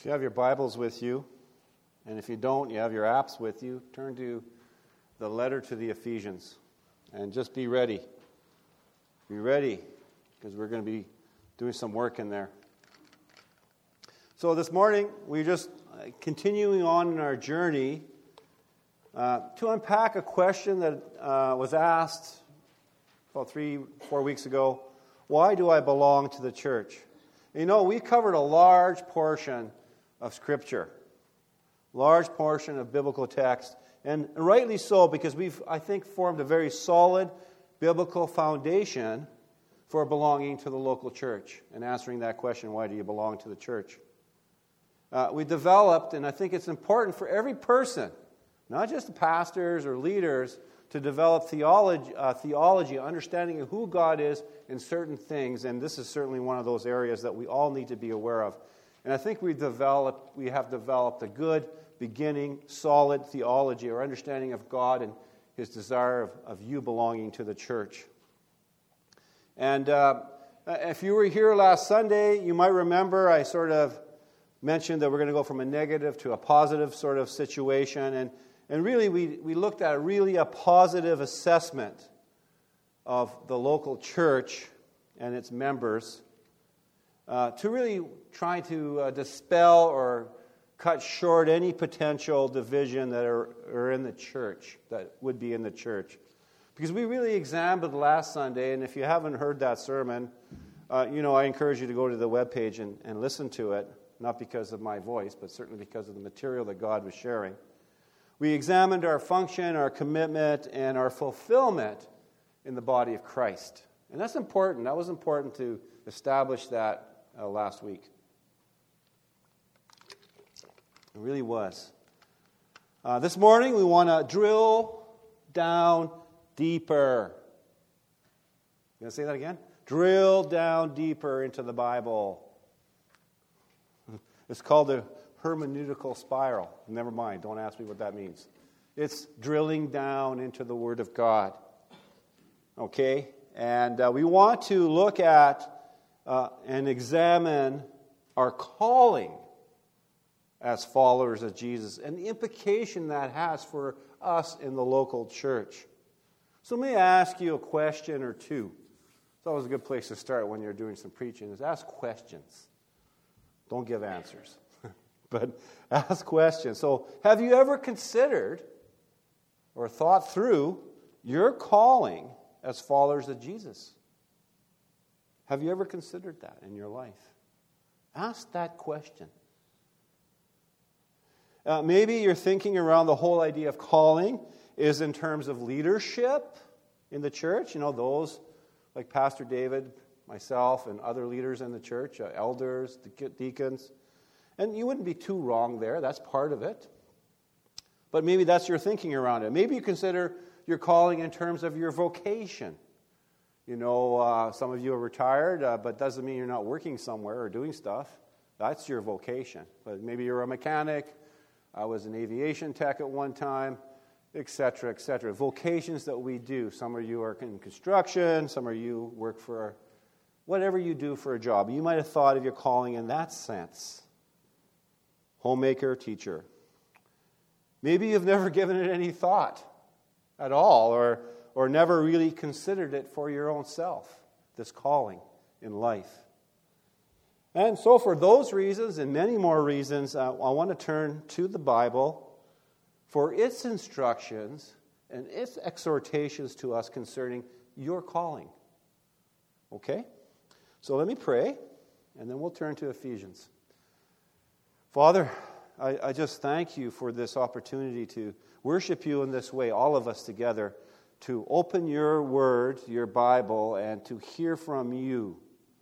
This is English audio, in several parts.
If you have your Bibles with you, and if you don't, you have your apps with you, turn to the letter to the Ephesians. And just be ready. Be ready, because we're going to be doing some work in there. So this morning, we're just continuing on in our journey to unpack a question that was asked about 3-4 weeks ago. Why do I belong to the church? You know, we covered a large portion of Scripture, large portion of biblical text, and rightly so, because we've, I think, formed a very solid biblical foundation for belonging to the local church and answering that question, why do you belong to the church? We developed, and I think it's important for every person, not just the pastors or leaders, to develop theology, understanding of who God is in certain things, and this is certainly one of those areas that we all need to be aware of. And I think we have developed a good beginning, solid theology or understanding of God and His desire of you belonging to the church. And if you were here last Sunday, you might remember I sort of mentioned that we're going to go from a negative to a positive sort of situation. And really, we looked at a positive assessment of the local church and its members to really try to dispel or cut short any potential division that are in the church, that would be in the church. Because we really examined last Sunday, and if you haven't heard that sermon, I encourage you to go to the webpage and listen to it, not because of my voice, but certainly because of the material that God was sharing. We examined our function, our commitment, and our fulfillment in the body of Christ. And that's important. That was important to establish that last week. It really was. This morning we want to drill down deeper. You going to say that again? Drill down deeper into the Bible. It's called the hermeneutical spiral. Never mind, don't ask me what that means. It's drilling down into the Word of God. Okay? And we want to look at and examine our calling as followers of Jesus and the implication that has for us in the local church. So let me ask you a question or two. It's always a good place to start when you're doing some preaching, is ask questions. Don't give answers, but ask questions. So have you ever considered or thought through your calling as followers of Jesus? Have you ever considered that in your life? Ask that question. Maybe you're thinking around the whole idea of calling is in terms of leadership in the church. You know, those like Pastor David, myself, and other leaders in the church, elders, deacons. And you wouldn't be too wrong there. That's part of it. But maybe that's your thinking around it. Maybe you consider your calling in terms of your vocation. You know, some of you are retired, but doesn't mean you're not working somewhere or doing stuff. That's your vocation. But maybe you're a mechanic. I was an aviation tech at one time, etc., etc. Vocations that we do. Some of you are in construction. Some of you work for whatever you do for a job. You might have thought of your calling in that sense. Homemaker, teacher. Maybe you've never given it any thought at all, or never really considered it for your own self, this calling in life. And so for those reasons and many more reasons, I want to turn to the Bible for its instructions and its exhortations to us concerning your calling. Okay? So let me pray, and then we'll turn to Ephesians. Father, I just thank you for this opportunity to worship you in this way, all of us together, to open your word, your Bible, and to hear from you.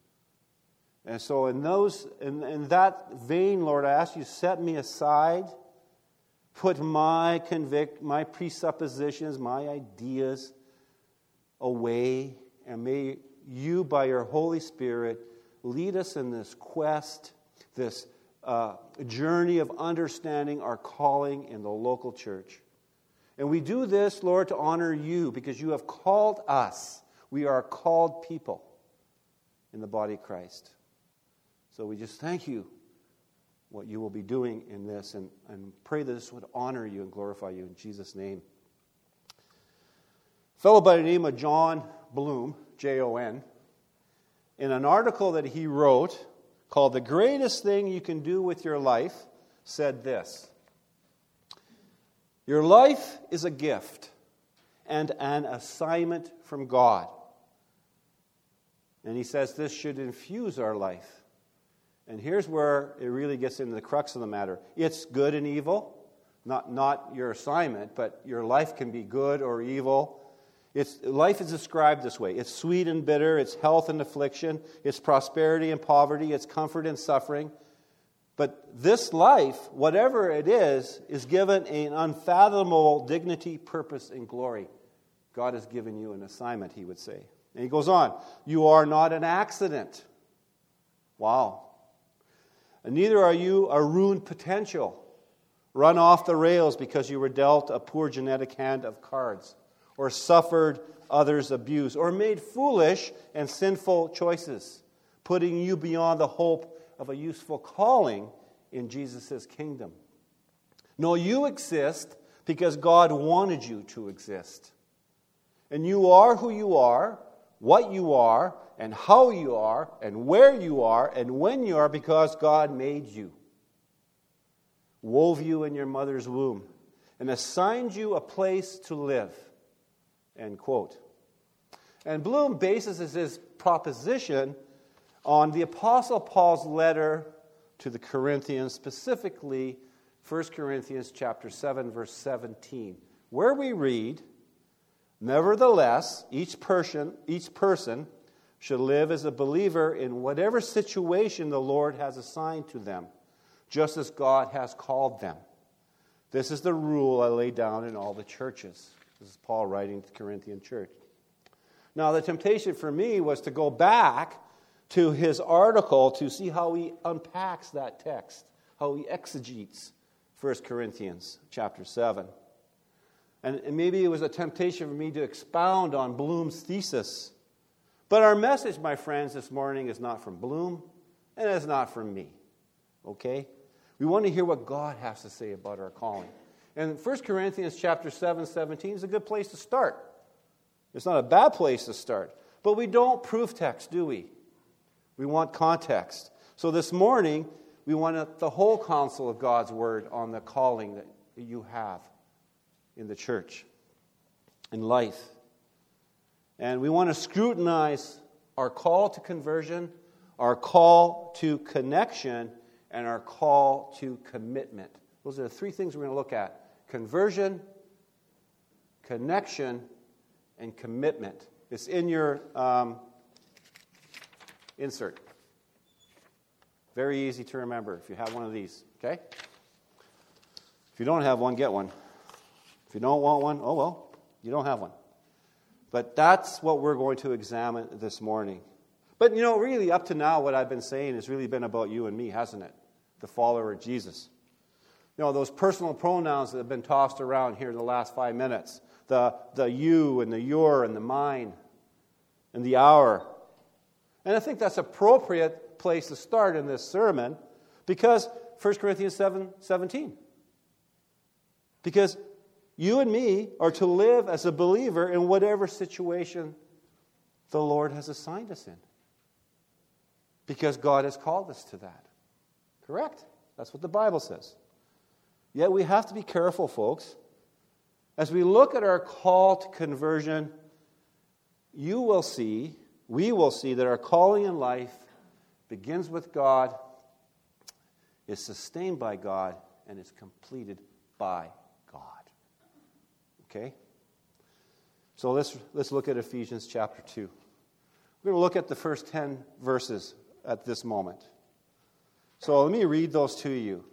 And so in that vein, Lord, I ask you to set me aside, put my presuppositions, my ideas away, and may you, by your Holy Spirit, lead us in this quest, this journey of understanding our calling in the local church. And we do this, Lord, to honor you, because you have called us. We are called people in the body of Christ. So we just thank you what you will be doing in this, and pray that this would honor you and glorify you in Jesus' name. A fellow by the name of John Bloom, Jon, in an article that he wrote called "The Greatest Thing You Can Do with Your Life," said this: "Your life is a gift and an assignment from God." And he says this should infuse our life. And here's where it really gets into the crux of the matter. It's good and evil, not your assignment, but your life can be good or evil. Life is described this way. It's sweet and bitter, it's health and affliction, it's prosperity and poverty, it's comfort and suffering. But this life, whatever it is given an unfathomable dignity, purpose, and glory. God has given you an assignment, he would say. And he goes on, "You are not an accident." Wow. "And neither are you a ruined potential, run off the rails because you were dealt a poor genetic hand of cards, or suffered others' abuse, or made foolish and sinful choices, putting you beyond the hope of a useful calling in Jesus' kingdom. No, you exist because God wanted you to exist. And you are who you are, what you are, and how you are, and where you are, and when you are, because God made you, wove you in your mother's womb, and assigned you a place to live." End quote. And Bloom bases his proposition on the Apostle Paul's letter to the Corinthians, specifically 1 Corinthians chapter 7, verse 17, where we read, "Nevertheless, each person should live as a believer in whatever situation the Lord has assigned to them, just as God has called them. This is the rule I lay down in all the churches." This is Paul writing to the Corinthian church. Now, the temptation for me was to go back to his article to see how he unpacks that text, how he exegetes 1 Corinthians chapter 7. And maybe it was a temptation for me to expound on Bloom's thesis. But our message, my friends, this morning is not from Bloom, and it's not from me. Okay? We want to hear what God has to say about our calling. And 1 Corinthians chapter 7, 17 is a good place to start. It's not a bad place to start. But we don't proof text, do we? We want context. So this morning, we want the whole counsel of God's Word on the calling that you have in the church, in life. And we want to scrutinize our call to conversion, our call to connection, and our call to commitment. Those are the three things we're going to look at. Conversion, connection, and commitment. It's in your insert. Very easy to remember if you have one of these, okay? If you don't have one, get one. If you don't want one, oh well, you don't have one. But that's what we're going to examine this morning. But really up to now what I've been saying has really been about you and me, hasn't it? The follower of Jesus. Those personal pronouns that have been tossed around here in the last 5 minutes. The you and the your and the mine and the our. And I think that's an appropriate place to start in this sermon because 1 Corinthians 7:17. Because you and me are to live as a believer in whatever situation the Lord has assigned us in. Because God has called us to that. Correct? That's what the Bible says. Yet we have to be careful, folks. As we look at our call to conversion, we will see that our calling in life begins with God, is sustained by God, and is completed by God. Okay? So let's look at Ephesians chapter 2. We're going to look at the first 10 verses at this moment. So let me read those to you.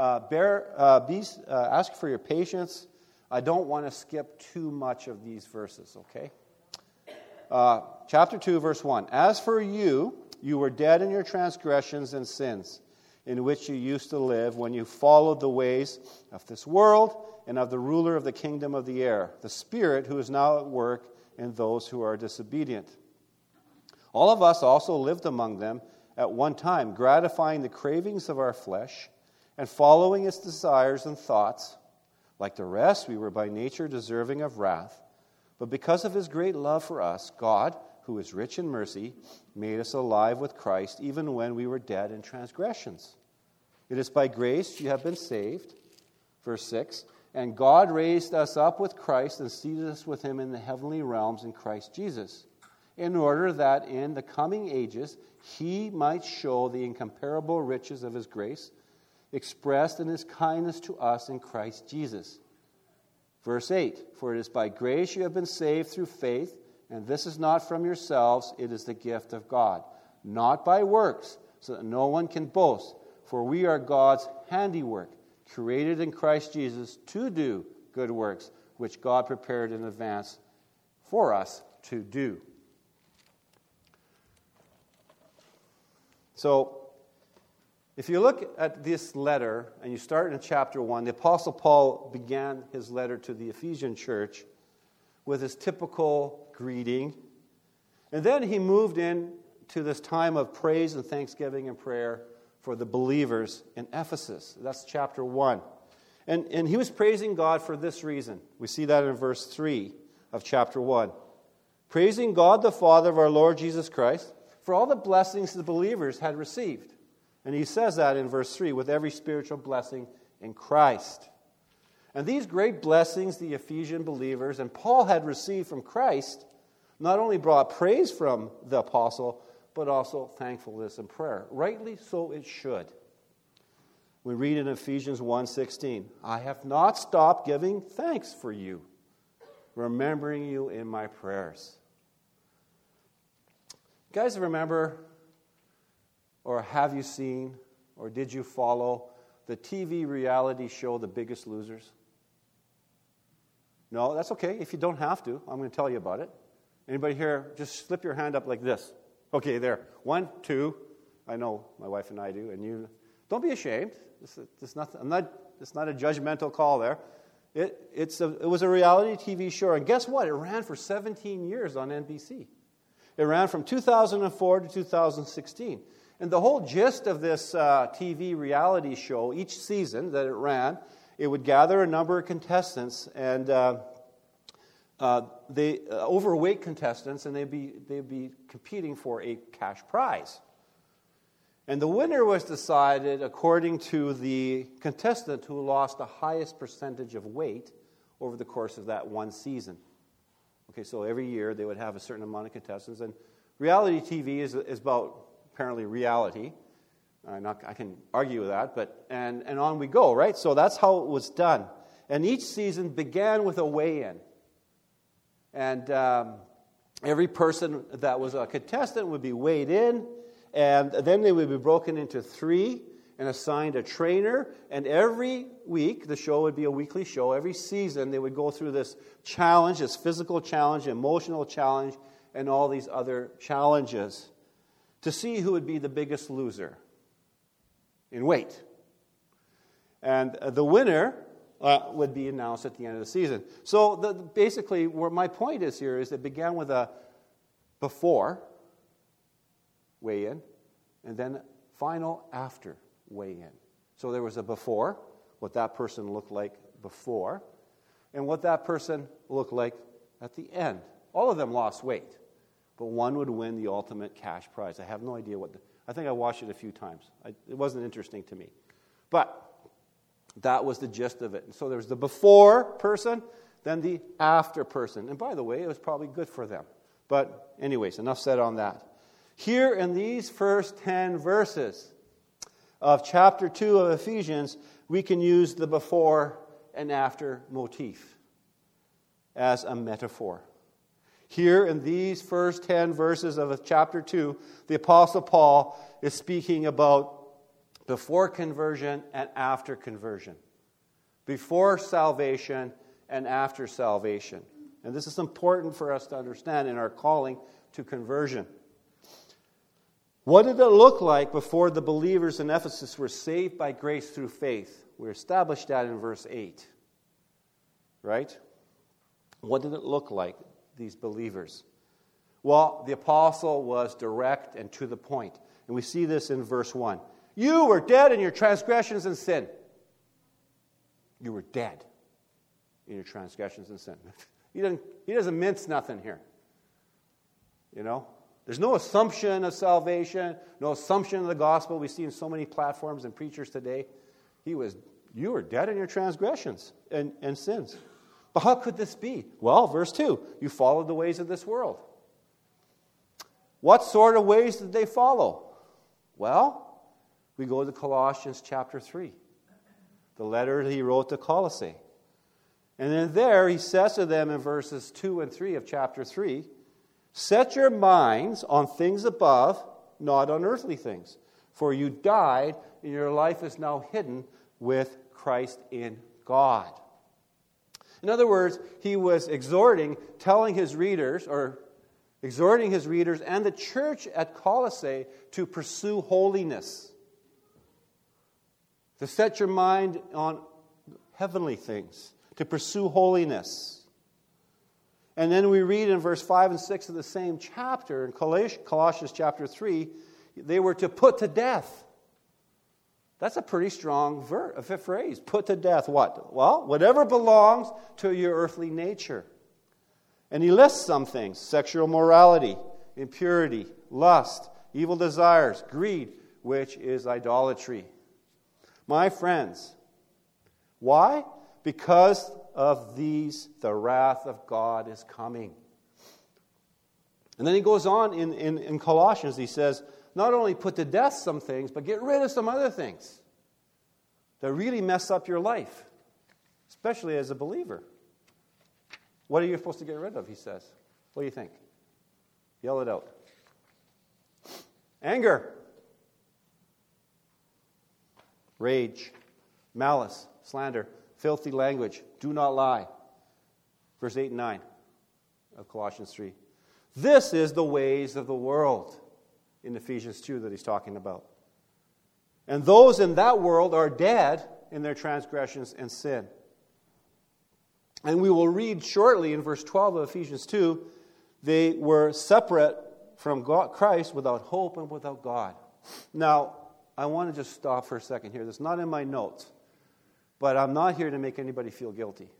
Ask for your patience. I don't want to skip too much of these verses, okay? Chapter 2, verse 1. As for you, you were dead in your transgressions and sins, in which you used to live when you followed the ways of this world and of the ruler of the kingdom of the air, the Spirit who is now at work in those who are disobedient. All of us also lived among them at one time, gratifying the cravings of our flesh and following its desires and thoughts. Like the rest, we were by nature deserving of wrath. But because of his great love for us, God, who is rich in mercy, made us alive with Christ even when we were dead in transgressions. It is by grace you have been saved. Verse 6, and God raised us up with Christ and seated us with him in the heavenly realms in Christ Jesus, in order that in the coming ages he might show the incomparable riches of his grace, expressed in his kindness to us in Christ Jesus. Verse 8, for it is by grace you have been saved through faith, and this is not from yourselves, it is the gift of God, not by works, so that no one can boast. For we are God's handiwork, created in Christ Jesus to do good works, which God prepared in advance for us to do. So, if you look at this letter, and you start in chapter 1, the Apostle Paul began his letter to the Ephesian church with his typical greeting. And then he moved in to this time of praise and thanksgiving and prayer for the believers in Ephesus. That's chapter 1. And he was praising God for this reason. We see that in verse 3 of chapter 1. Praising God the Father of our Lord Jesus Christ for all the blessings the believers had received. And he says that in verse 3, with every spiritual blessing in Christ. And these great blessings the Ephesian believers and Paul had received from Christ not only brought praise from the apostle, but also thankfulness and prayer. Rightly so it should. We read in Ephesians 1:16, I have not stopped giving thanks for you, remembering you in my prayers. You guys remember, or have you seen, or did you follow the TV reality show The Biggest Losers? No, that's okay. If you don't have to, I'm going to tell you about it. Anybody here, just slip your hand up like this. Okay, there. 1, 2. I know my wife and I do, and you. Don't be ashamed. It's not a judgmental call there. It was a reality TV show, and guess what? It ran for 17 years on NBC. It ran from 2004 to 2016. And the whole gist of this TV reality show, each season that it ran, it would gather a number of contestants, and they overweight contestants, and they'd be competing for a cash prize. And the winner was decided according to the contestant who lost the highest percentage of weight over the course of that one season. Okay, so every year they would have a certain amount of contestants, and reality TV is about apparently reality. I can argue with that, but and on we go, right? So that's how it was done. And each season began with a weigh-in. And every person that was a contestant would be weighed in, and then they would be broken into 3 and assigned a trainer. And every week, the show would be a weekly show. Every season, they would go through this challenge, this physical challenge, emotional challenge, and all these other challenges to see who would be the biggest loser in weight. And the winner would be announced at the end of the season. So basically, where my point is here is it began with a before weigh-in, and then final after weigh-in. So there was a before, what that person looked like before, and what that person looked like at the end. All of them lost weight, but one would win the ultimate cash prize. I have no idea I think I watched it a few times. It wasn't interesting to me. But that was the gist of it. And so there was the before person, then the after person. And by the way, it was probably good for them. But anyways, enough said on that. Here in these first 10 verses of chapter 2 of Ephesians, we can use the before and after motif as a metaphor. Here in these first 10 verses of chapter 2, the Apostle Paul is speaking about before conversion and after conversion. Before salvation and after salvation. And this is important for us to understand in our calling to conversion. What did it look like before the believers in Ephesus were saved by grace through faith? We established that in verse 8. Right? What did it look like, these believers? Well, the apostle was direct and to the point. And we see this in verse 1. You were dead in your transgressions and sin. You were dead in your transgressions and sin. He doesn't mince nothing here. You know? There's no assumption of salvation, no assumption of the gospel. We see in so many platforms and preachers today. You were dead in your transgressions and sins. But how could this be? Well, verse 2, you followed the ways of this world. What sort of ways did they follow? Well, we go to Colossians chapter 3, the letter that he wrote to Colossae. And then there he says to them in verses 2 and 3 of chapter 3, set your minds on things above, not on earthly things. For you died, and your life is now hidden with Christ in God. In other words, he was exhorting his readers and the church at Colossae to pursue holiness. To set your mind on heavenly things. To pursue holiness. And then we read in verse 5 and 6 of the same chapter, in Colossians chapter 3, they were to put to death. That's a pretty strong phrase. Put to death what? Well, whatever belongs to your earthly nature. And he lists some things: sexual morality, impurity, lust, evil desires, greed, which is idolatry. My friends, why? Because of these, the wrath of God is coming. And then he goes on in Colossians, he says, not only put to death some things, but get rid of some other things that really mess up your life, especially as a believer. What are you supposed to get rid of, he says? What do you think? Yell it out. Anger, rage, malice, slander, filthy language, do not lie. Verse 8 and 9 of Colossians 3. This is the ways of the world in Ephesians 2 that he's talking about. And those in that world are dead in their transgressions and sin. And we will read shortly in verse 12 of Ephesians 2, they were separate from Christ without hope and without God. Now, I want to just stop for a second here. That's not in my notes. But I'm not here to make anybody feel guilty.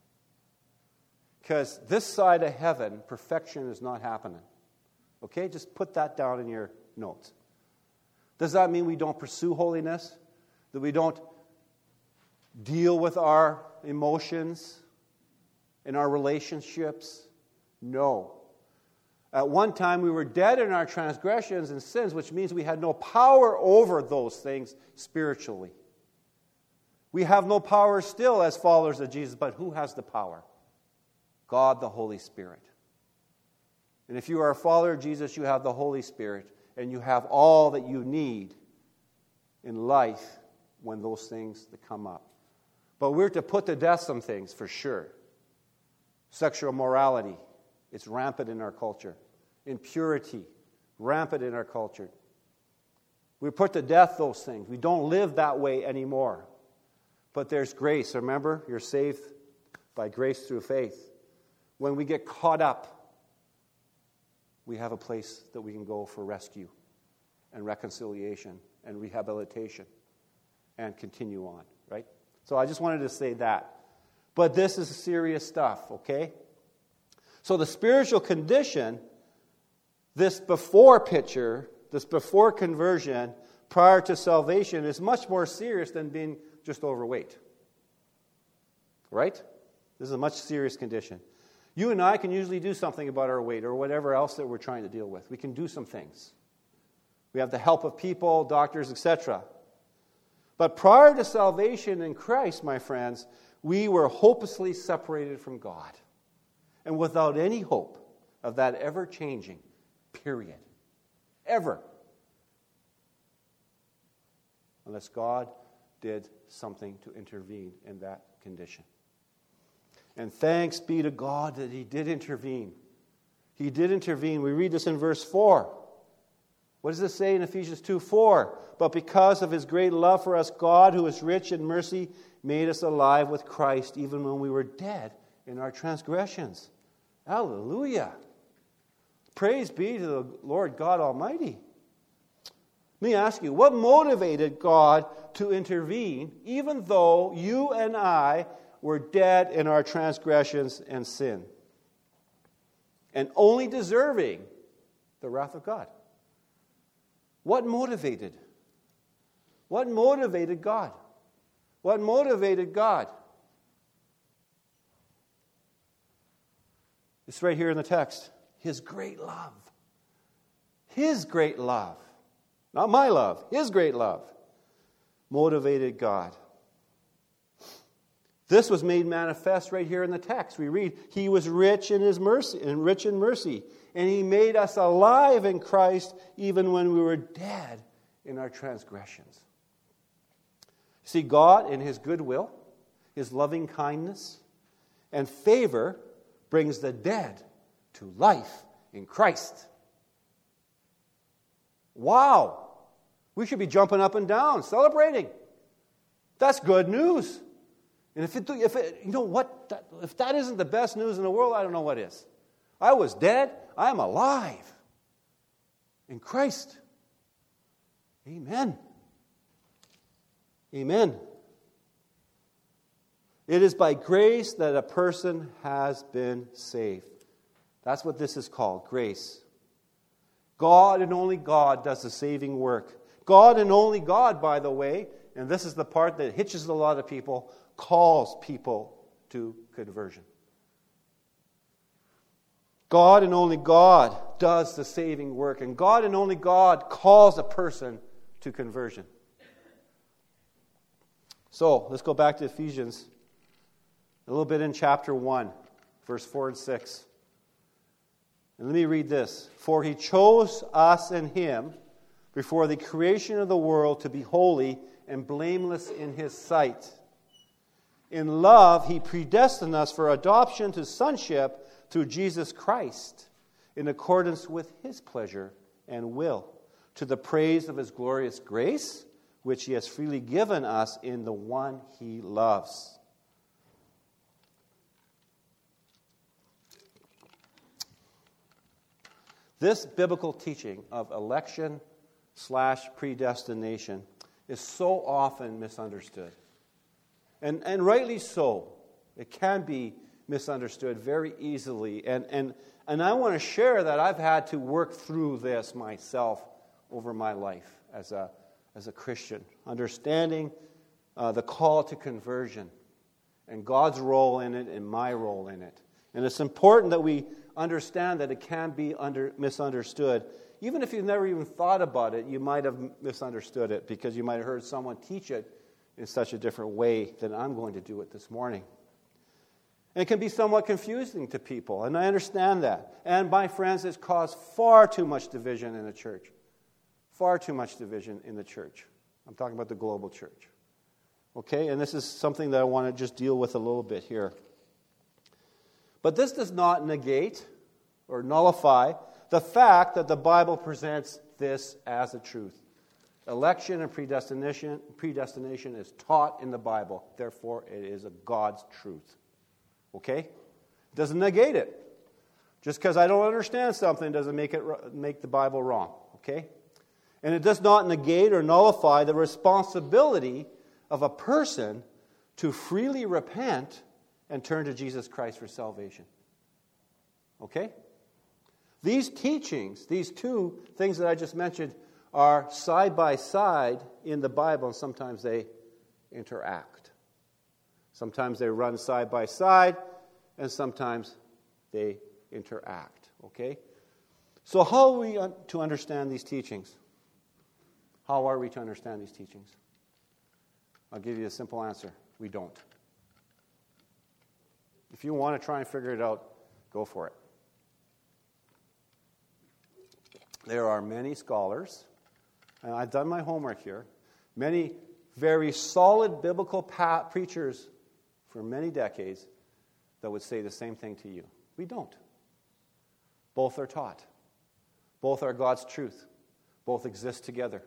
Because this side of heaven, perfection is not happening. Okay? Just put that down in your notes. Does that mean we don't pursue holiness? That we don't deal with our emotions and our relationships? No. At one time, we were dead in our transgressions and sins, which means we had no power over those things spiritually. We have no power still as followers of Jesus, but who has the power? God, the Holy Spirit. And if you are a follower of Jesus, you have the Holy Spirit, and you have all that you need in life when those things that come up. But we're to put to death some things, for sure. Sexual morality, it's rampant in our culture. Impurity, rampant in our culture. We put to death those things. We don't live that way anymore. But there's grace. Remember, you're saved by grace through faith. When we get caught up, we have a place that we can go for rescue and reconciliation and rehabilitation and continue on, right? So I just wanted to say that. But this is serious stuff, okay? So the spiritual condition, this before picture, this before conversion, prior to salvation, is much more serious than being just overweight. Right? This is a much serious condition. You and I can usually do something about our weight or whatever else that we're trying to deal with. We can do some things. We have the help of people, doctors, etc. But prior to salvation in Christ, my friends, we were hopelessly separated from God. And without any hope of that ever changing, period. Ever. Unless God did something to intervene in that condition. And thanks be to God that He did intervene. He did intervene. We read this in verse 4. What does it say in Ephesians 2:4? But because of His great love for us, God, who is rich in mercy, made us alive with Christ, even when we were dead in our transgressions. Hallelujah. Praise be to the Lord God Almighty. Let me ask you, what motivated God to intervene even though you and I were dead in our transgressions and sin and only deserving the wrath of God? What motivated? What motivated God? What motivated God? It's right here in the text. His great love. His great love. Not my love. His great love motivated God. This was made manifest right here in the text. We read, He was rich in His mercy, and rich in mercy, and He made us alive in Christ even when we were dead in our transgressions. See, God, in His goodwill, His loving kindness, and favor, brings the dead to life in Christ. Wow! We should be jumping up and down, celebrating. That's good news. And if that isn't the best news in the world, I don't know what is. I was dead. I am alive in Christ. Amen. Amen. It is by grace that a person has been saved. That's what this is called, grace. God and only God does the saving work. God and only God, by the way, and this is the part that hitches a lot of people, calls people to conversion. God and only God does the saving work, and God and only God calls a person to conversion. So, let's go back to Ephesians, a little bit in chapter 1, verse 4 and 6. And let me read this. For He chose us in Him before the creation of the world to be holy and blameless in His sight. In love, He predestined us for adoption to sonship through Jesus Christ, in accordance with His pleasure and will, to the praise of His glorious grace, which He has freely given us in the one He loves. This biblical teaching of election/predestination is so often misunderstood. And rightly so. It can be misunderstood very easily. And I want to share that I've had to work through this myself over my life as a Christian, understanding the call to conversion and God's role in it and my role in it. And it's important that we understand that it can be misunderstood. Even if you've never even thought about it, you might have misunderstood it because you might have heard someone teach it in such a different way than I'm going to do it this morning. And it can be somewhat confusing to people, and I understand that. And my friends, it's caused far too much division in the church. Far too much division in the church. I'm talking about the global church. Okay? And this is something that I want to just deal with a little bit here. But this does not negate or nullify the fact that the Bible presents this as a truth. Election and predestination is taught in the Bible. Therefore, it is a God's truth. Okay? It doesn't negate it. Just because I don't understand something doesn't make the Bible wrong. Okay? And it does not negate or nullify the responsibility of a person to freely repent and turn to Jesus Christ for salvation. Okay? These teachings, these two things that I just mentioned, are side by side in the Bible, and sometimes they interact. Sometimes they run side by side, and sometimes they interact. Okay? So how are we to understand these teachings? How are we to understand these teachings? I'll give you a simple answer. We don't. If you want to try and figure it out, go for it. There are many scholars, and I've done my homework here, many very solid biblical preachers for many decades that would say the same thing to you. We don't. Both are taught. Both are God's truth. Both exist together.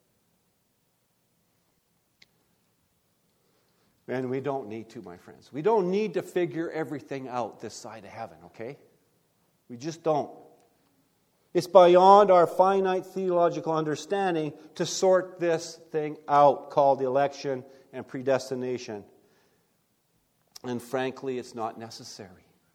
And we don't need to, my friends. We don't need to figure everything out this side of heaven, okay? We just don't. It's beyond our finite theological understanding to sort this thing out called election and predestination. And frankly, it's not necessary.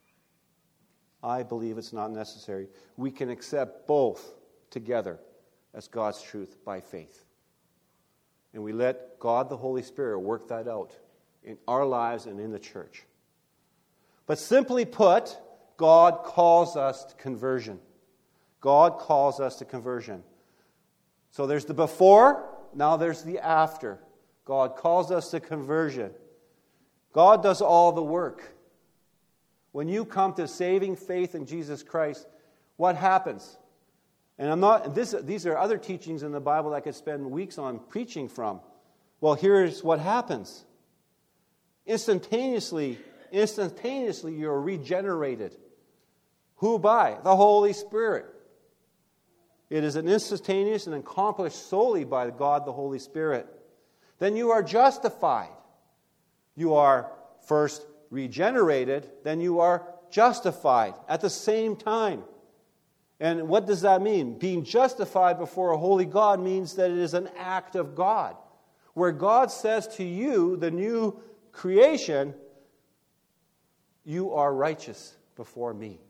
I believe it's not necessary. We can accept both together as God's truth by faith. And we let God the Holy Spirit work that out in our lives and in the church. But simply put, God calls us to conversion. God calls us to conversion. So there's the before, now there's the after. God calls us to conversion. God does all the work. When you come to saving faith in Jesus Christ, what happens? And these are other teachings in the Bible that I could spend weeks on preaching from. Well, here's what happens. Instantaneously you're regenerated. Who by? The Holy Spirit. It is an instantaneous and accomplished solely by God the Holy Spirit. Then you are justified. You are first regenerated, then you are justified at the same time. And what does that mean? Being justified before a holy God means that it is an act of God. Where God says to you, the new creation, you are righteous before me.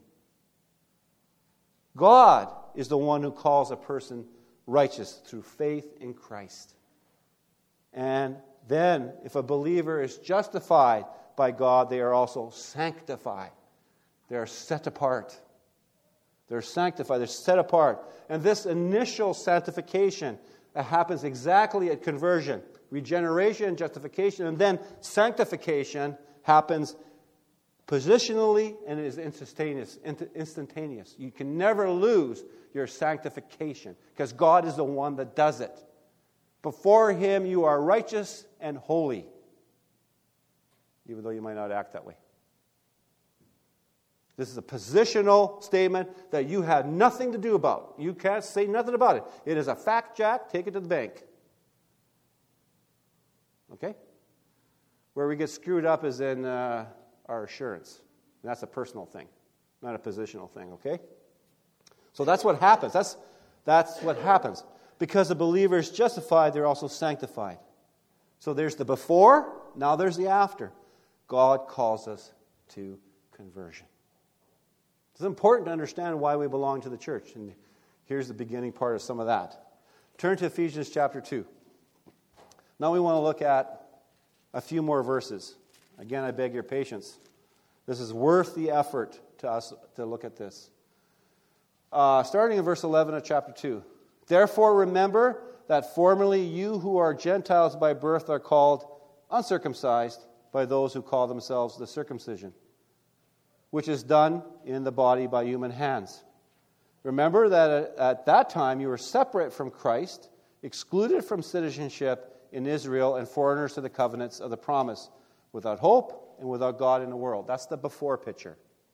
God is the one who calls a person righteous through faith in Christ. And then, if a believer is justified by God, they are also sanctified. They are set apart. They're sanctified. They're set apart. And this initial sanctification happens exactly at conversion. Regeneration, justification, and then sanctification happens positionally and is instantaneous. You can never lose your sanctification because God is the one that does it. Before Him you are righteous and holy, even though you might not act that way. This is a positional statement that you have nothing to do about. You can't say nothing about it. It is a fact, Jack. Take it to the bank. Okay? Where we get screwed up is in our assurance. And that's a personal thing, not a positional thing, okay? So that's what happens. That's what happens. Because the believer is justified, they're also sanctified. So there's the before, now there's the after. God calls us to conversion. It's important to understand why we belong to the church. And here's the beginning part of some of that. Turn to Ephesians chapter 2. Now we want to look at a few more verses. Again, I beg your patience. This is worth the effort to us to look at this. Starting in verse 11 of chapter 2. Therefore remember that formerly you who are Gentiles by birth are called uncircumcised by those who call themselves the circumcision, which is done in the body by human hands. Remember that at that time you were separate from Christ, excluded from citizenship in Israel, and foreigners to the covenants of the promise, without hope and without God in the world. That's the before picture.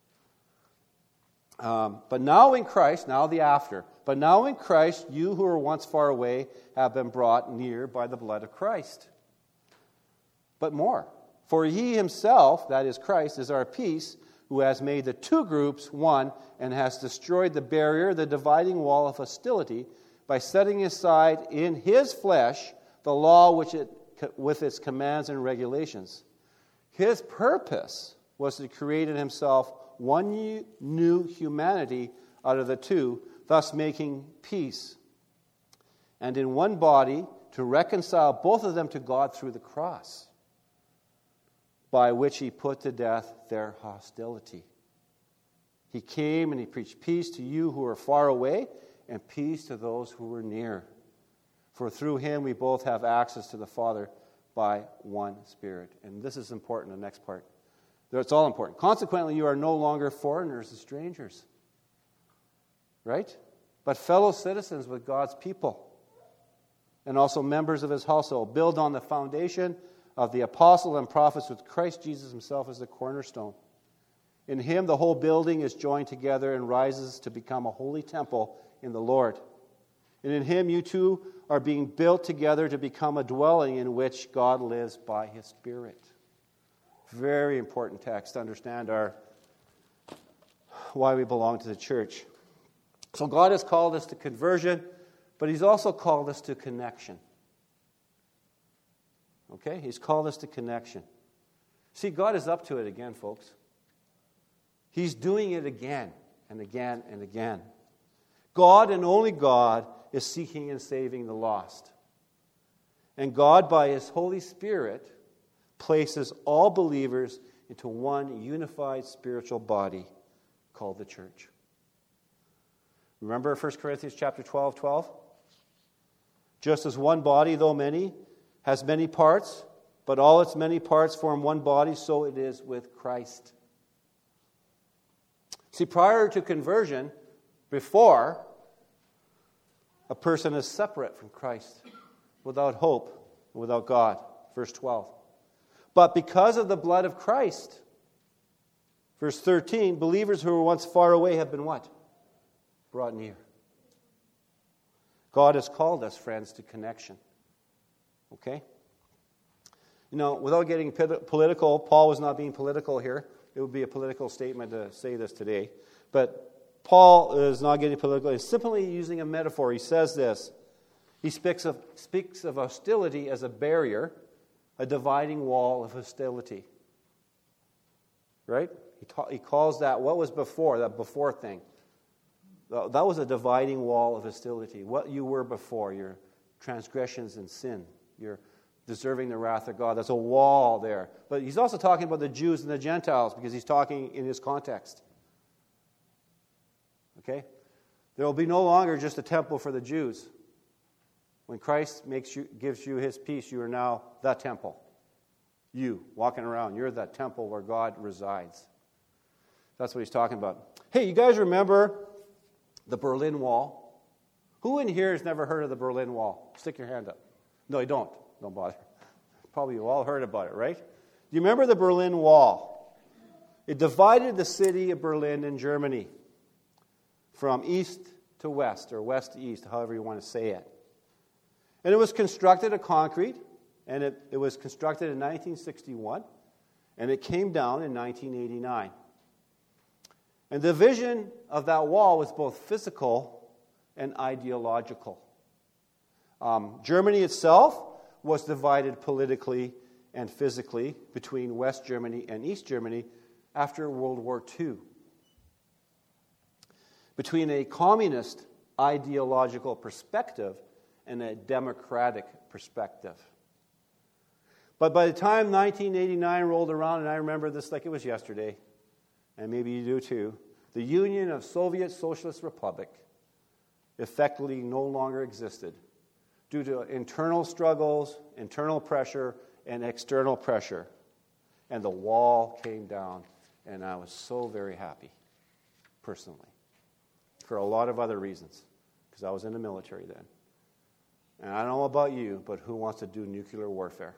But now in Christ, now the after. But now in Christ, you who were once far away have been brought near by the blood of Christ. But more. For He Himself, that is Christ, is our peace, who has made the two groups one and has destroyed the barrier, the dividing wall of hostility, by setting aside in His flesh the law with its commands and regulations. His purpose was to create in Himself one new humanity out of the two, thus making peace, and in one body to reconcile both of them to God through the cross, by which He put to death their hostility. He came and He preached peace to you who are far away and peace to those who were near. For through Him we both have access to the Father by one Spirit. And this is important, the next part. It's all important. Consequently, you are no longer foreigners and strangers. Right? But fellow citizens with God's people. And also members of His household. Build on the foundation of the apostle and prophets with Christ Jesus Himself as the cornerstone. In Him the whole building is joined together and rises to become a holy temple in the Lord. And in Him you two are being built together to become a dwelling in which God lives by His Spirit. Very important text to understand why we belong to the church. So God has called us to conversion, but He's also called us to connection. Okay? He's called us to connection. See, God is up to it again, folks. He's doing it again and again and again. God and only God is seeking and saving the lost. And God, by His Holy Spirit, places all believers into one unified spiritual body called the church. Remember 1 Corinthians chapter 12:12? Just as one body, though many, has many parts, but all its many parts form one body, so it is with Christ. See, prior to conversion, before, a person is separate from Christ, without hope, and without God. Verse 12. But because of the blood of Christ, verse 13, believers who were once far away have been what? Brought near. God has called us, friends, to connection. Okay? You know, without getting political, Paul was not being political here. It would be a political statement to say this today. But Paul is not getting political. He's simply using a metaphor. He says this. He speaks of hostility as a barrier, a dividing wall of hostility. Right? He calls that, what was before, that before thing. That was a dividing wall of hostility. What you were before, your transgressions and sin, your deserving the wrath of God. That's a wall there. But he's also talking about the Jews and the Gentiles because he's talking in his context. Okay? There will be no longer just a temple for the Jews. When Christ gives you His peace, you are now the temple. You, walking around, you're that temple where God resides. That's what he's talking about. Hey, you guys remember the Berlin Wall? Who in here has never heard of the Berlin Wall? Stick your hand up. No, you don't. Don't bother. Probably you all heard about it, right? Do you remember the Berlin Wall? It divided the city of Berlin in Germany from east to west, or west to east, however you want to say it. And it was constructed of concrete, and it was constructed in 1961, and it came down in 1989. And the vision of that wall was both physical and ideological. Germany itself was divided politically and physically between West Germany and East Germany after World War II. Between a communist ideological perspective and a democratic perspective. But by the time 1989 rolled around, and I remember this like it was yesterday, and maybe you do too, the Union of Soviet Socialist Republic effectively no longer existed due to internal struggles, internal pressure, and external pressure. And the wall came down, and I was so very happy, personally, for a lot of other reasons, because I was in the military then. And I don't know about you, but who wants to do nuclear warfare?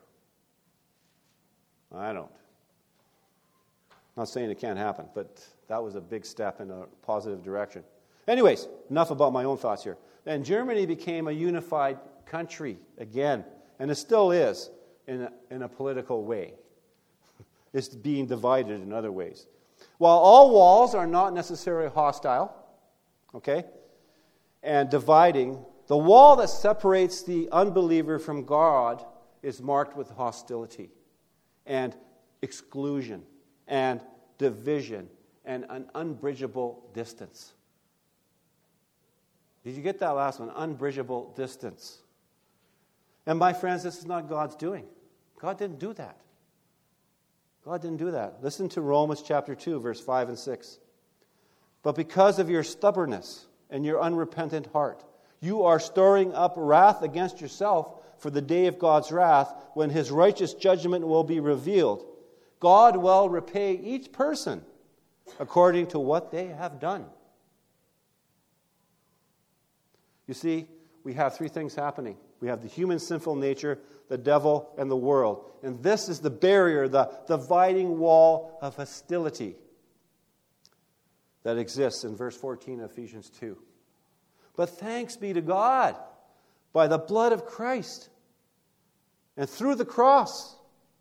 I don't. Not saying it can't happen, but that was a big step in a positive direction. Anyways, enough about my own thoughts here. And Germany became a unified country again, and it still is in a political way. It's being divided in other ways. While all walls are not necessarily hostile, okay, and dividing, the wall that separates the unbeliever from God is marked with hostility and exclusion and division and an unbridgeable distance. Did you get that last one? Unbridgeable distance. And my friends, this is not God's doing. God didn't do that. God didn't do that. Listen to Romans chapter 2, verse 5 and 6. But because of your stubbornness and your unrepentant heart, you are storing up wrath against yourself for the day of God's wrath, when His righteous judgment will be revealed. God will repay each person according to what they have done. You see, we have three things happening. We have the human sinful nature, the devil, and the world. And this is the barrier, the dividing wall of hostility that exists in verse 14 of Ephesians 2. But thanks be to God, by the blood of Christ, and through the cross,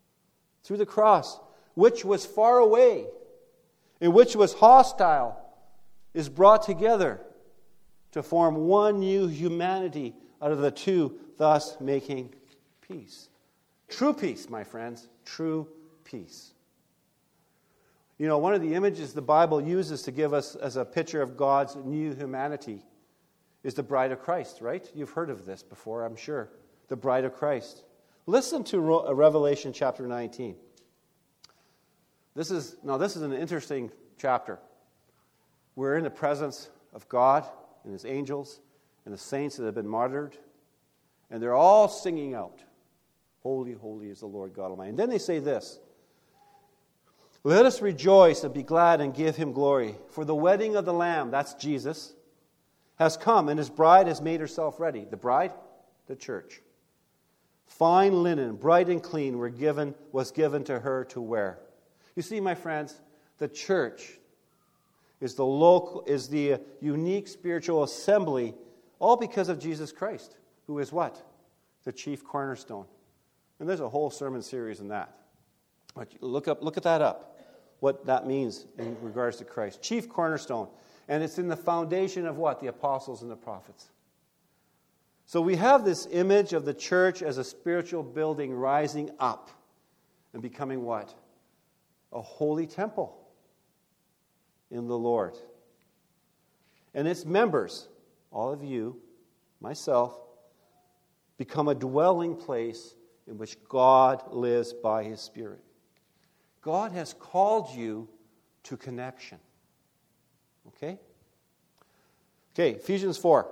which was far away, and which was hostile, is brought together to form one new humanity out of the two, thus making peace. True peace, my friends, true peace. You know, one of the images the Bible uses to give us as a picture of God's new humanity is the bride of Christ, right? You've heard of this before, I'm sure. The bride of Christ. Listen to Revelation chapter 19. This is an interesting chapter. We're in the presence of God and His angels and the saints that have been martyred, and they're all singing out, "Holy, holy is the Lord God Almighty." And then they say this, "Let us rejoice and be glad and give Him glory, for the wedding of the Lamb," that's Jesus, "has come, and His bride has made herself ready." The bride? The church. "Fine linen, bright and clean, was given to her to wear." You see, my friends, the church is the unique spiritual assembly, all because of Jesus Christ, who is what? The chief cornerstone. And there's a whole sermon series in that. But look at that up, what that means in regards to Christ. Chief cornerstone. And it's in the foundation of what? The apostles and the prophets. So we have this image of the church as a spiritual building rising up and becoming what? A holy temple in the Lord. And its members, all of you, myself, become a dwelling place in which God lives by His Spirit. God has called you to connection. Okay? Okay, Ephesians 4.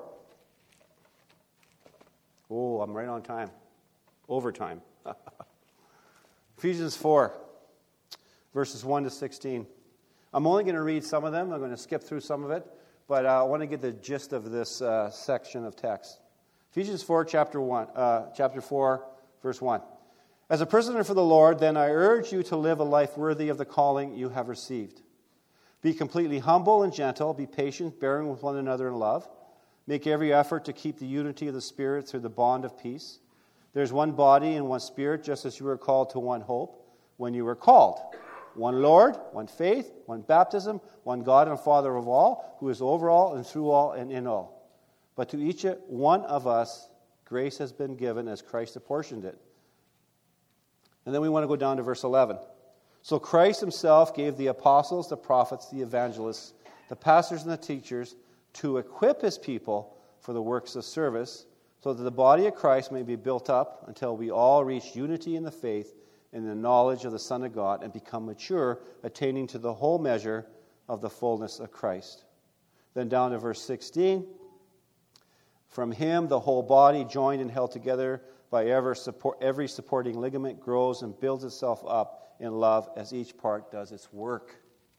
Oh, I'm right on time. Overtime. Ephesians 4, verses 1 to 16. I'm only going to read some of them. I'm going to skip through some of it. But I want to get the gist of this section of text. Ephesians 4, chapter 4, verse 1. "As a prisoner for the Lord, then I urge you to live a life worthy of the calling you have received. Be completely humble and gentle. Be patient, bearing with one another in love. Make every effort to keep the unity of the Spirit through the bond of peace. There is one body and one Spirit, just as you were called to one hope when you were called. One Lord, one faith, one baptism, one God and Father of all, who is over all and through all and in all. But to each one of us, grace has been given as Christ apportioned it." And then we want to go down to verse 11. "So Christ Himself gave the apostles, the prophets, the evangelists, the pastors, and the teachers to equip His people for the works of service, so that the body of Christ may be built up until we all reach unity in the faith and the knowledge of the Son of God and become mature, attaining to the whole measure of the fullness of Christ." Then down to verse 16. "From Him the whole body, joined and held together by every supporting ligament, grows and builds itself up in love as each part does its work."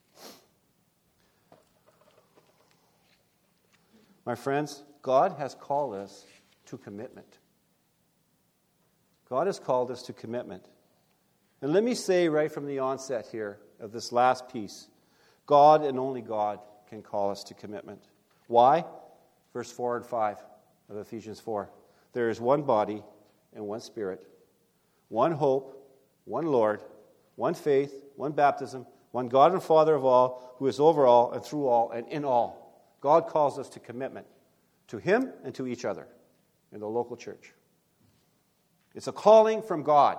My friends, God has called us to commitment. God has called us to commitment. And let me say right from the onset here of this last piece, God and only God can call us to commitment. Why? Verse 4 and 5 of Ephesians 4. "There is one body and one Spirit, one hope, one Lord, one faith, one baptism, one God and Father of all, who is over all and through all and in all." God calls us to commitment to Him and to each other in the local church. It's a calling from God.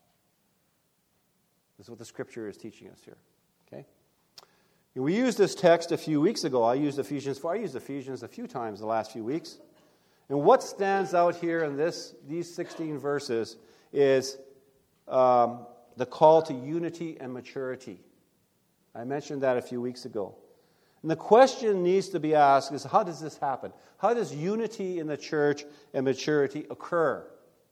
This is what the Scripture is teaching us here. Okay? And we used this text a few weeks ago. I used Ephesians 4. I used Ephesians a few times the last few weeks. And what stands out here in these 16 verses is the call to unity and maturity. I mentioned that a few weeks ago. And the question needs to be asked is, how does this happen? How does unity in the church and maturity occur?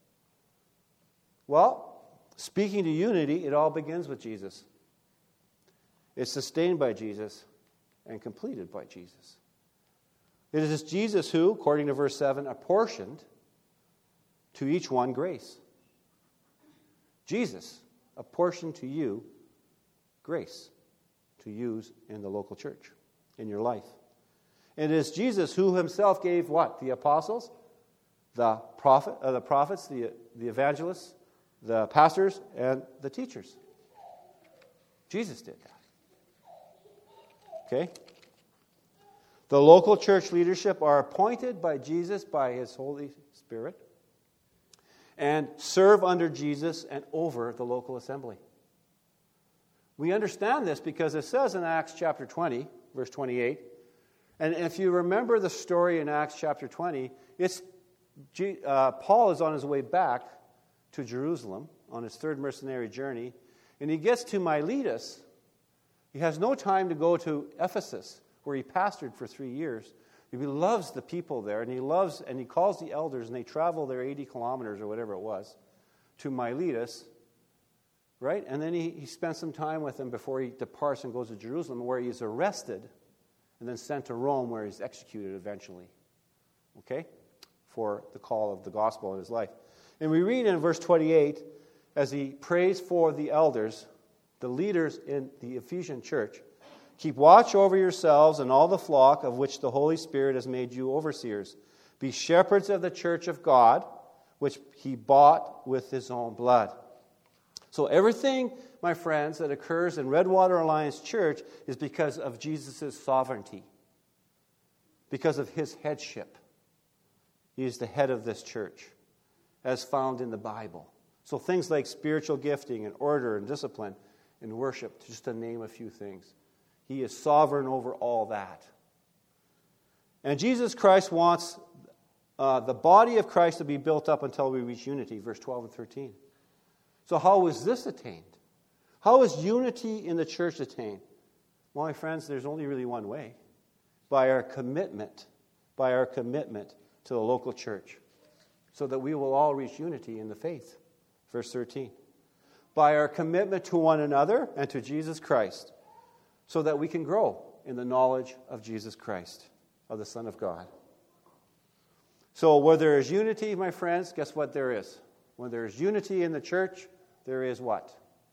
Well, speaking to unity, it all begins with Jesus. It's sustained by Jesus and completed by Jesus. It is Jesus who, according to verse 7, apportioned to each one grace. Jesus apportioned to you grace to use in the local church, in your life. And it is Jesus who Himself gave what? The apostles, the prophets, the evangelists, the pastors, and the teachers. Jesus did that. Okay? The local church leadership are appointed by Jesus, by His Holy Spirit, and serve under Jesus and over the local assembly. We understand this because it says in Acts chapter 20, verse 28, and if you remember the story in Acts chapter 20, Paul is on his way back to Jerusalem on his third mercenary journey, and he gets to Miletus. He has no time to go to Ephesus, where he pastored for 3 years. He loves the people there, and he calls the elders, and they travel their 80 kilometers or whatever it was to Miletus, right? And then he spends some time with them before he departs and goes to Jerusalem, where he is arrested and then sent to Rome, where he's executed eventually, okay, for the call of the gospel in his life. And we read in verse 28, as he prays for the elders, the leaders in the Ephesian church, keep watch over yourselves and all the flock of which the Holy Spirit has made you overseers. Be shepherds of the church of God, which He bought with His own blood. So everything, my friends, that occurs in Redwater Alliance Church is because of Jesus' sovereignty, because of His headship. He is the head of this church, as found in the Bible. So things like spiritual gifting and order and discipline and worship, just to name a few things. He is sovereign over all that. And Jesus Christ wants the body of Christ to be built up until we reach unity, verse 12 and 13. So how is this attained? How is unity in the church attained? Well, my friends, there's only really one way. By our commitment to the local church, so that we will all reach unity in the faith. Verse 13. By our commitment to one another and to Jesus Christ, so that we can grow in the knowledge of Jesus Christ, of the Son of God. So where there is unity, my friends, guess what there is? When there is unity in the church, there is what?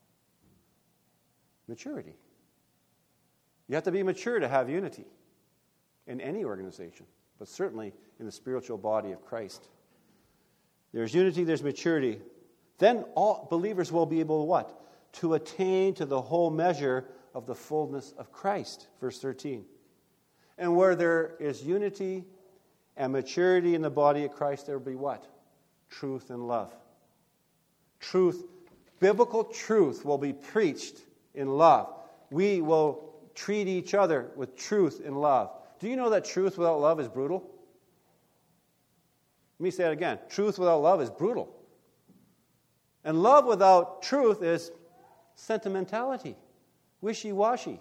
Maturity. You have to be mature to have unity in any organization, but certainly in the spiritual body of Christ. There's unity, there's maturity. Then all believers will be able to what? To attain to the whole measure of the fullness of Christ. Verse 13. And where there is unity and maturity in the body of Christ, there will be what? Truth and love. Truth, biblical truth will be preached in love. We will treat each other with truth and love. Do you know that truth without love is brutal? Let me say it again. Truth without love is brutal. And love without truth is sentimentality, wishy-washy,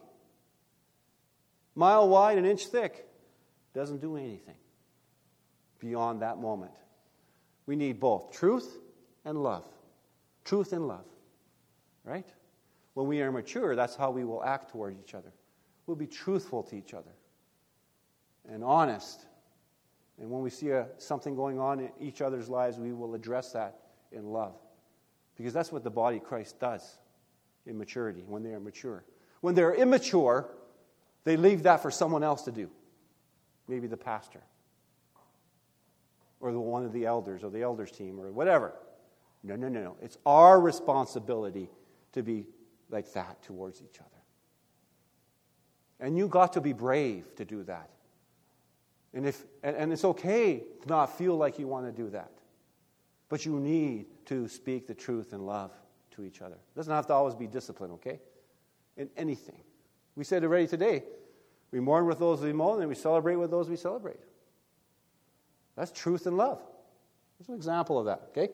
mile wide and inch thick. Doesn't do anything beyond that moment. We need both truth and love. Truth and love. Right? When we are mature, that's how we will act toward each other. We'll be truthful to each other and honest. And when we see something going on in each other's lives, we will address that in love. Because that's what the body of Christ does in maturity, when they are mature. When they're immature, they leave that for someone else to do. Maybe the pastor. Or one of the elders, or the elders team, or whatever. No. It's our responsibility to be like that towards each other. And you got to be brave to do that. And it's okay to not feel like you want to do that. But you need to speak the truth in love to each other. It doesn't have to always be discipline, okay? In anything. We said already today, we mourn with those we mourn, and we celebrate with those we celebrate. That's truth and love. There's an example of that, okay?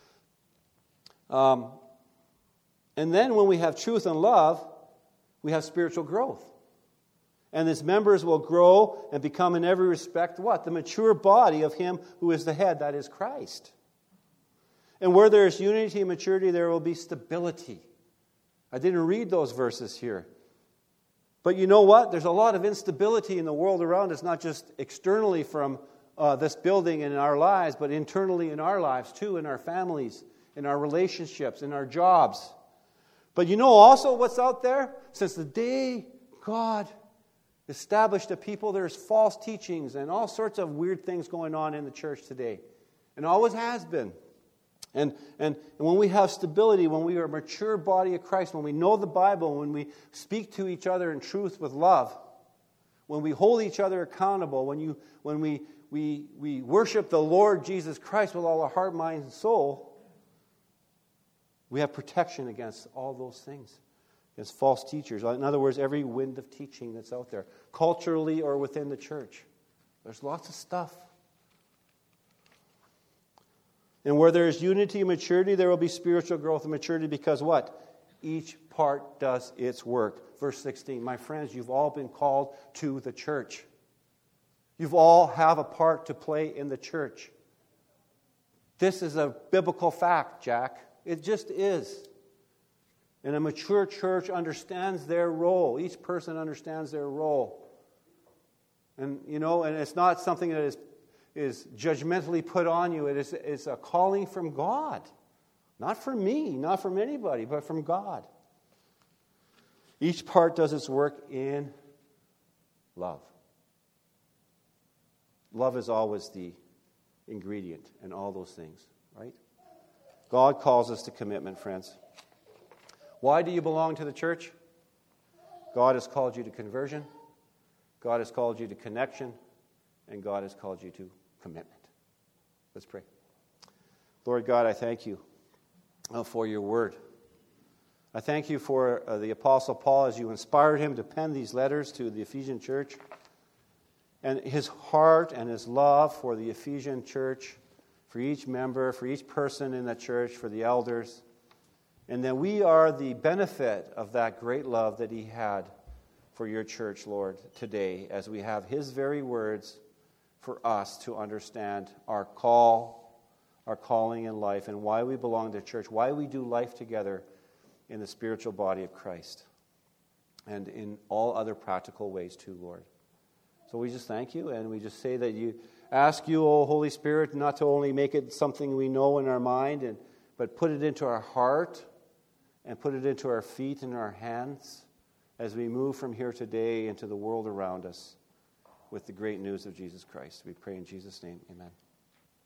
And then when we have truth and love, we have spiritual growth. And as members will grow and become in every respect what? The mature body of Him who is the head, that is Christ. And where there is unity and maturity, there will be stability. I didn't read those verses here. But you know what? There's a lot of instability in the world around us, not just externally from this building and in our lives, but internally in our lives too, in our families, in our relationships, in our jobs. But you know also what's out there? Since the day God established a people, there's false teachings and all sorts of weird things going on in the church today. And always has been. And when we have stability, when we are a mature body of Christ, when we know the Bible, when we speak to each other in truth with love, when we hold each other accountable, when we worship the Lord Jesus Christ with all our heart, mind, and soul, we have protection against all those things, against false teachers. In other words, every wind of teaching that's out there, culturally or within the church. There's lots of stuff. And where there is unity and maturity, there will be spiritual growth and maturity because what? Each part does its work. Verse 16, my friends, you've all been called to the church. You've all have a part to play in the church. This is a biblical fact, Jack. It just is. And a mature church understands their role. Each person understands their role. And, and it's not something that is judgmentally put on you. It's a calling from God. Not from me, not from anybody, but from God. Each part does its work in love. Love is always the ingredient in all those things, right? God calls us to commitment, friends. Why do you belong to the church? God has called you to conversion. God has called you to connection. And God has called you to commitment. Let's pray. Lord God, I thank you for your word. I thank you for the Apostle Paul as you inspired him to pen these letters to the Ephesian church. And his heart and his love for the Ephesian church, for each member, for each person in that church, for the elders. And that we are the benefit of that great love that he had for your church, Lord, today, as we have his very words for us to understand our call, our calling in life, and why we belong to church, why we do life together in the spiritual body of Christ, and in all other practical ways too, Lord. So we just thank you, and we just say that you ask you, O Holy Spirit, not to only make it something we know in our mind, but put it into our heart and put it into our feet and our hands as we move from here today into the world around us with the great news of Jesus Christ. We pray in Jesus' name, amen.